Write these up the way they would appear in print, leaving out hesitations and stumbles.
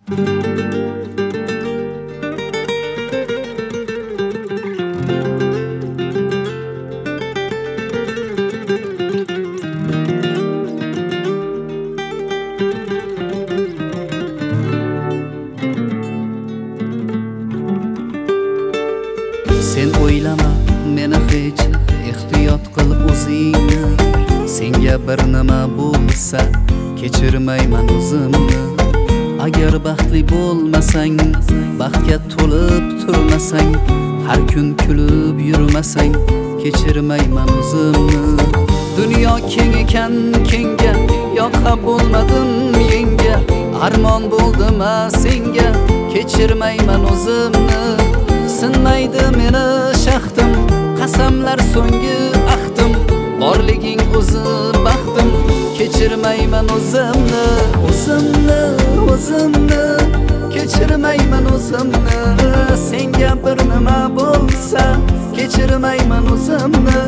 Sen o'ylama meni hech, ehtiyot qil o'zingni. Senga bir nima bo'lsa, kechirmayman o'zimni. Agar baxtli bo'lmasang, baxtga to'lib turmasang, har kun kulib yurmasang, kechirmayman o'zimni. Dunyo keng ekan kengga, yoqa bo'lmadim yenga. Armon bo'ldima senga, kechirmayman o'zimni. Sinmaydi meni shaxtim, qasamlar so'nggi ahdim. Borliging o'zi baxtim, kechirmayman o'zimni. O'zimni kechirmayman o'zimni. Senga bir nima bo'lsa, kechirmayman o'zimni.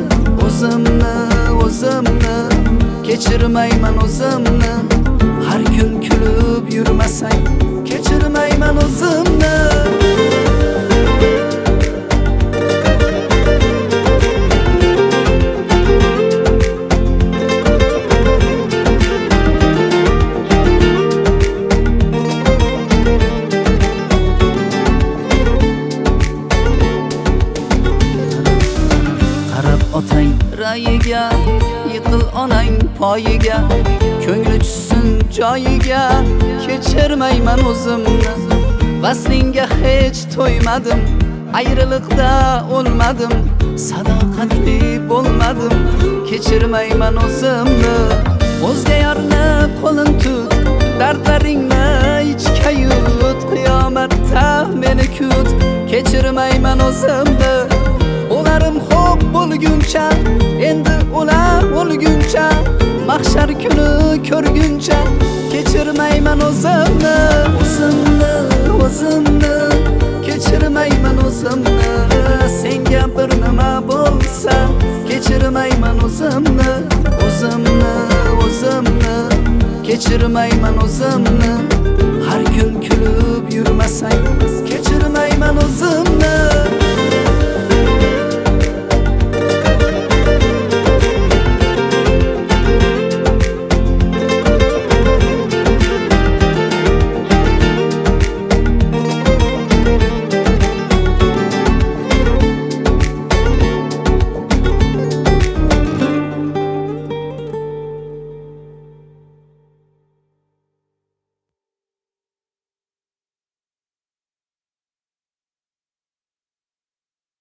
O'zimni kechirmayman o'zimni. Har kun kulib yurmasang, kechirmayman o'zimni. Otang rayiga, yiqil onang poyiga, ko'ngli tushsin joyiga, kechirmayman o'zimni. Vaslingga hech to'ymadim, ayriliqda o'lmadim, sadoqatli bo'lmadim, kechirmayman o'zimni. O'zga yorni qo'lin tut, dardlaringni ichga yut, qiyomatda meni kut, kechirmayman o'zimni. O'larim xo'p bo'lguncha, endi o'lar o'lguncha, mahshar kuni ko'rguncha, kechirmayman o'zimni. O'zimni kechirmayman o'zimni. Senga bir nima bo'lsa, kechirmayman o'zimni. O'zimni kechirmayman o'zimni.